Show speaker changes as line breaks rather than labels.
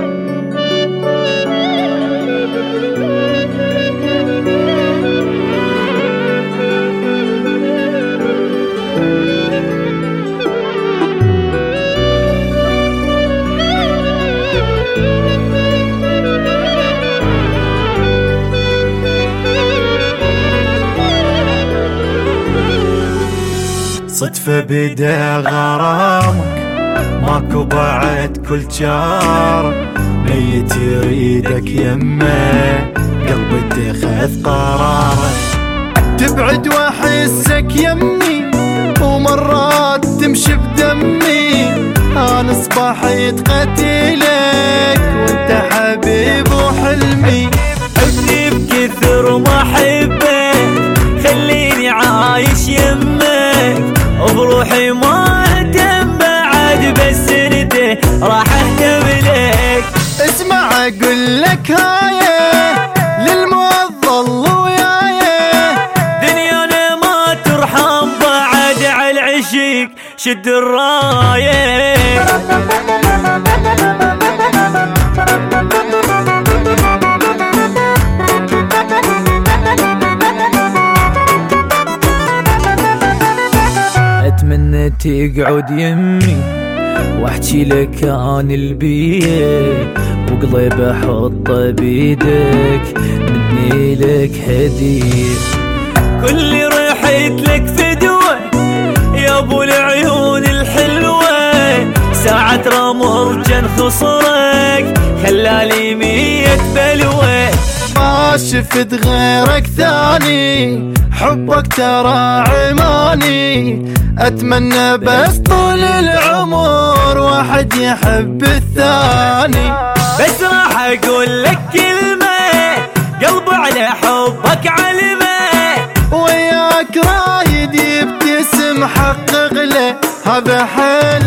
صدفة بدا غرامك ماكو بعد كل شارك، ميت يريدك يمه قلبي اتخذ قرارك. تبعد واحسك يمي ومرات تمشي بدمي، انا صباحيت قتيلك وانت حبيب وحلمي.
حبني بكثر ما احبك خليني عايش يمك، بروحي ما اهتم بعد بس انت راح اهتم لك.
اسمع اقول لك هاي للموظل وياي،
دنيانا ما ترحم بعد على العشيق شد الرايه.
اتمنى تقعد يمي واحكي لك عن البيت، وقلب احطه بيدك مني لك هديه.
كل ريحت لك فدوه يا ابو العيون الحلوه، ساعة رمر جن خصرك خلالي 100 بلوه.
ما شفت غيرك ثاني حبك ترى عماني، اتمنى بس طول العمر واحد يحب الثاني.
بس راح اقول لك كلمة قلبي على حبك علمه،
وياك رايد يبتسم حقق له هذا حلم